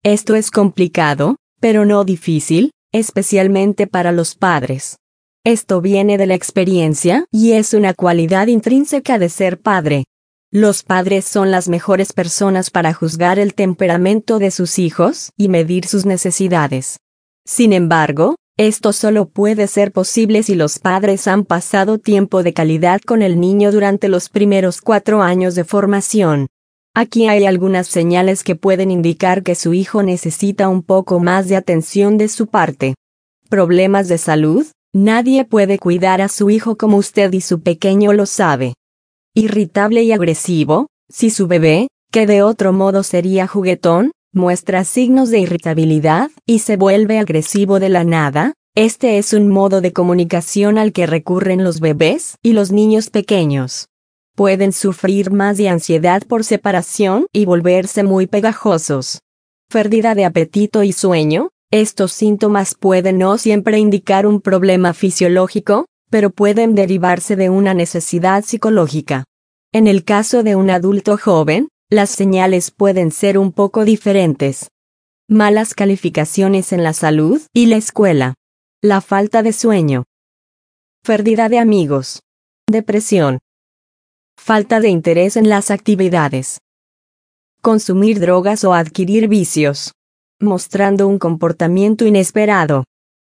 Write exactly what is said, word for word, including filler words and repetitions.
Esto es complicado, pero no difícil, especialmente para los padres. Esto viene de la experiencia y es una cualidad intrínseca de ser padre. Los padres son las mejores personas para juzgar el temperamento de sus hijos y medir sus necesidades. Sin embargo, esto solo puede ser posible si los padres han pasado tiempo de calidad con el niño durante los primeros cuatro años de formación. Aquí hay algunas señales que pueden indicar que su hijo necesita un poco más de atención de su parte. ¿Problemas de salud? Nadie puede cuidar a su hijo como usted y su pequeño lo sabe. Irritable y agresivo, si su bebé, que de otro modo sería juguetón, muestra signos de irritabilidad y se vuelve agresivo de la nada, este es un modo de comunicación al que recurren los bebés y los niños pequeños. Pueden sufrir más de ansiedad por separación y volverse muy pegajosos. Pérdida de apetito y sueño, estos síntomas pueden no siempre indicar un problema fisiológico, pero pueden derivarse de una necesidad psicológica. En el caso de un adulto joven, las señales pueden ser un poco diferentes. Malas calificaciones en la salud y la escuela. La falta de sueño. Pérdida de amigos. Depresión. Falta de interés en las actividades. Consumir drogas o adquirir vicios. Mostrando un comportamiento inesperado.